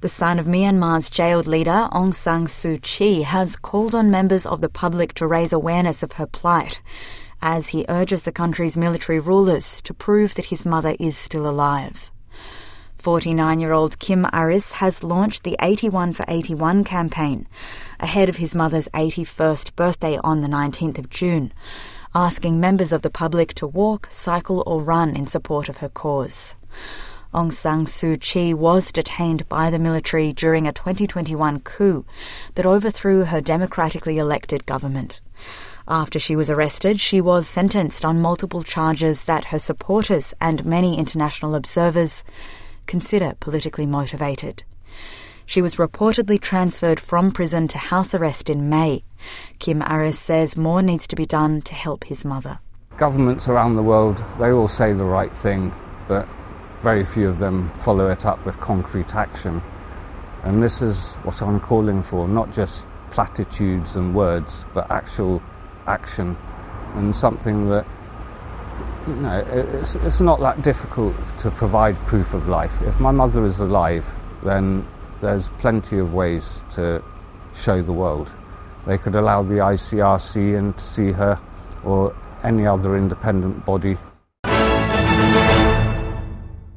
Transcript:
The son of Myanmar's jailed leader Aung San Suu Kyi has called on members of the public to raise awareness of her plight, as he urges the country's military rulers to prove that his mother is still alive. 49-year-old Kim Aris has launched the 81 for 81 campaign ahead of his mother's 81st birthday on the 19th of June, asking members of the public to walk, cycle or run in support of her cause. Aung San Suu Kyi was detained by the military during a 2021 coup that overthrew her democratically elected government. After she was arrested, she was sentenced on multiple charges that her supporters and many international observers consider politically motivated. She was reportedly transferred from prison to house arrest in May. Kim Aris says more needs to be done to help his mother. Governments around the world, they all say the right thing, but very few of them follow it up with concrete action. And this is what I'm calling for, not just platitudes and words, but actual action, and something that, you know, it's not that difficult to provide proof of life. If my mother is alive, then there's plenty of ways to show the world. They could allow the ICRC in to see her, or any other independent body.